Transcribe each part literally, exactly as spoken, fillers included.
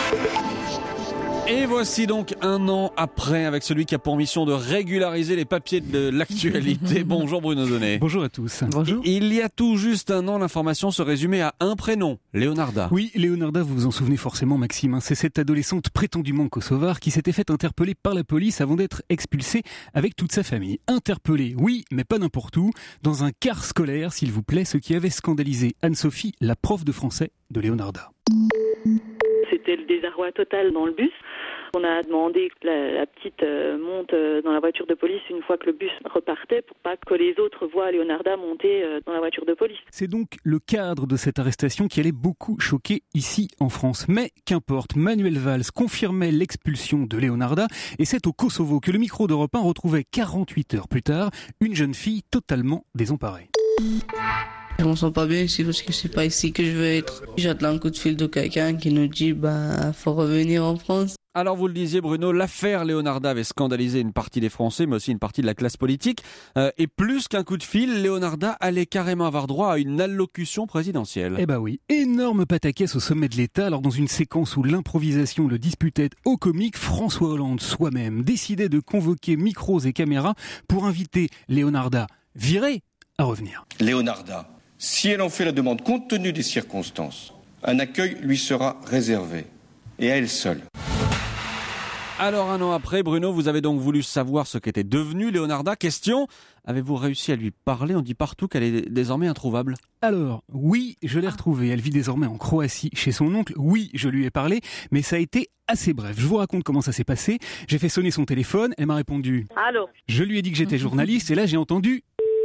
Et voici donc un an après, avec celui qui a pour mission de régulariser les papiers de l'actualité. Bonjour Bruno Donnet. Bonjour à tous. Bonjour. Il y a tout juste un an, l'information se résumait à un prénom, Leonarda. Oui, Leonarda, vous vous en souvenez forcément, Maxime. C'est cette adolescente prétendument kosovare qui s'était fait interpeller par la police avant d'être expulsée avec toute sa famille. Interpellée, oui, mais pas n'importe où, dans un car scolaire, s'il vous plaît, ce qui avait scandalisé Anne-Sophie, la prof de français de Leonarda. C'était le désarroi total dans le bus. On a demandé que la, la petite euh, monte euh, dans la voiture de police une fois que le bus repartait pour pas que les autres voient Leonarda monter euh, dans la voiture de police. C'est donc le cadre de cette arrestation qui allait beaucoup choquer ici en France. Mais qu'importe, Manuel Valls confirmait l'expulsion de Leonarda et c'est au Kosovo que le micro d'Europe un retrouvait quarante-huit heures plus tard une jeune fille totalement désemparée. Je me sens pas bien ici parce que c'est pas ici que je veux être. J'attends un coup de fil de quelqu'un qui nous dit bah faut revenir en France. Alors vous le disiez Bruno, l'affaire Leonarda avait scandalisé une partie des Français mais aussi une partie de la classe politique. Euh, et plus qu'un coup de fil, Leonarda allait carrément avoir droit à une allocution présidentielle. Eh bah oui, énorme pataquès au sommet de l'État. Alors dans une séquence où l'improvisation le disputait au comique, François Hollande soi-même décidait de convoquer micros et caméras pour inviter Leonarda virée à revenir. Leonarda, si elle en fait la demande compte tenu des circonstances, un accueil lui sera réservé, et à elle seule. Alors un an après, Bruno, vous avez donc voulu savoir ce qu'était devenu Leonarda. Question, avez-vous réussi à lui parler? On dit partout qu'elle est désormais introuvable. Alors, oui, je l'ai retrouvée. Elle vit désormais en Croatie chez son oncle. Oui, je lui ai parlé, mais ça a été assez bref. Je vous raconte comment ça s'est passé. J'ai fait sonner son téléphone, elle m'a répondu. Allô? Je lui ai dit que j'étais journaliste et là j'ai entendu...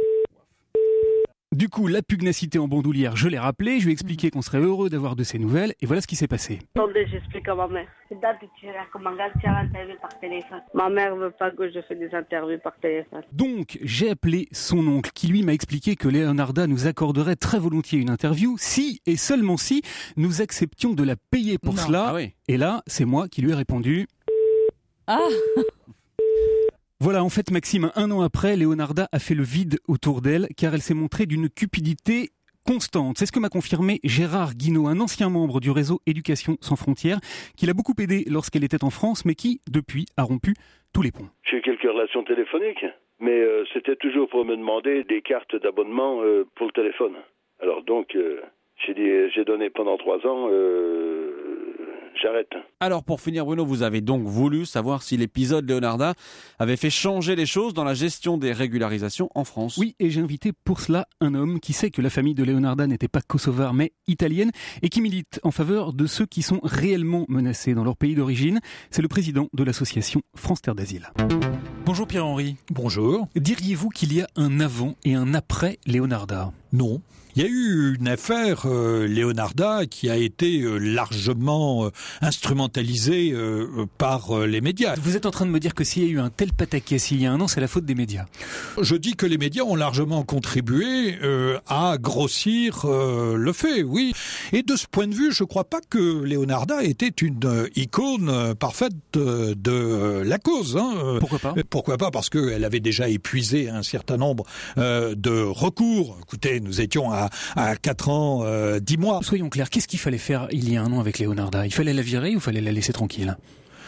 Du coup, la pugnacité en bandoulière, je l'ai rappelé, je lui ai expliqué qu'on serait heureux d'avoir de ses nouvelles, et voilà ce qui s'est passé. Attendez, j'explique à ma mère. C'est date de tirer comme un gars de faire interview par téléphone. Ma mère veut pas que je fasse des interviews par téléphone. Donc, j'ai appelé son oncle, qui lui m'a expliqué que Leonarda nous accorderait très volontiers une interview, si, et seulement si, nous acceptions de la payer pour Non. cela. Ah oui. Et là, c'est moi qui lui ai répondu. Ah. Voilà, en fait, Maxime, un an après, Leonarda a fait le vide autour d'elle, car elle s'est montrée d'une cupidité constante. C'est ce que m'a confirmé Gérard Guinaud, un ancien membre du réseau Éducation sans frontières, qui l'a beaucoup aidé lorsqu'elle était en France, mais qui, depuis, a rompu tous les ponts. J'ai eu quelques relations téléphoniques, mais euh, c'était toujours pour me demander des cartes d'abonnement euh, pour le téléphone. Alors donc, euh, j'ai dit, j'ai donné pendant trois ans, euh, j'arrête. Alors pour finir Bruno, vous avez donc voulu savoir si l'épisode Leonarda avait fait changer les choses dans la gestion des régularisations en France. Oui, et j'ai invité pour cela un homme qui sait que la famille de Leonarda n'était pas kosovare mais italienne et qui milite en faveur de ceux qui sont réellement menacés dans leur pays d'origine. C'est le président de l'association France Terre d'Asile. Bonjour Pierre-Henri. Bonjour. Diriez-vous qu'il y a un avant et un après Leonarda ? Non. Il y a eu une affaire euh, Leonarda qui a été euh, largement euh, instrumentalisée euh, par euh, les médias. Vous êtes en train de me dire que s'il y a eu un tel pataquès il y a un an, c'est la faute des médias. Je dis que les médias ont largement contribué euh, à grossir euh, le fait, oui. Et de ce point de vue, je ne crois pas que Leonarda était une euh, icône euh, parfaite de, de euh, la cause. Hein. Pourquoi pas ? Pourquoi pas ? Parce qu'elle avait déjà épuisé un certain nombre euh, de recours. Écoutez, nous étions à à quatre ans, euh, dix mois. Soyons clairs, qu'est-ce qu'il fallait faire il y a un an avec Leonarda ? Il fallait la virer ou fallait la laisser tranquille ?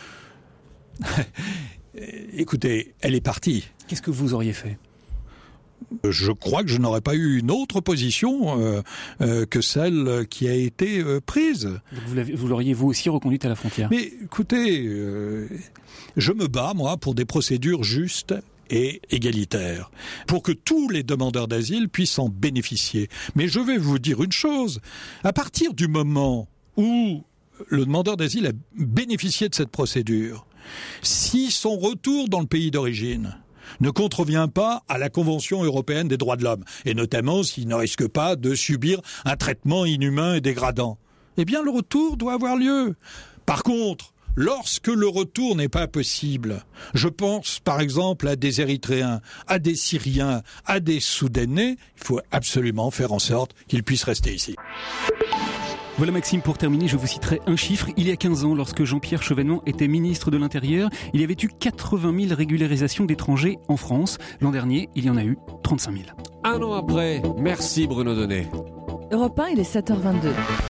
Écoutez, elle est partie. Qu'est-ce que vous auriez fait ? Je crois que je n'aurais pas eu une autre position euh, euh, que celle qui a été euh, prise. Donc vous, l'avez, vous l'auriez vous aussi reconduite à la frontière ? Mais écoutez, euh, je me bats, moi, pour des procédures justes et égalitaire, pour que tous les demandeurs d'asile puissent en bénéficier. Mais je vais vous dire une chose, à partir du moment où le demandeur d'asile a bénéficié de cette procédure, si son retour dans le pays d'origine ne contrevient pas à la Convention européenne des droits de l'homme, et notamment s'il ne risque pas de subir un traitement inhumain et dégradant, eh bien le retour doit avoir lieu. Par contre, lorsque le retour n'est pas possible, je pense par exemple à des Érythréens, à des Syriens, à des Soudanais, il faut absolument faire en sorte qu'ils puissent rester ici. Voilà Maxime, pour terminer, je vous citerai un chiffre. Il y a quinze ans, lorsque Jean-Pierre Chevènement était ministre de l'Intérieur, il y avait eu quatre-vingt mille régularisations d'étrangers en France. L'an dernier, il y en a eu trente-cinq mille. Un an après, merci Bruno Donnet. Europe un, il est sept heures vingt-deux.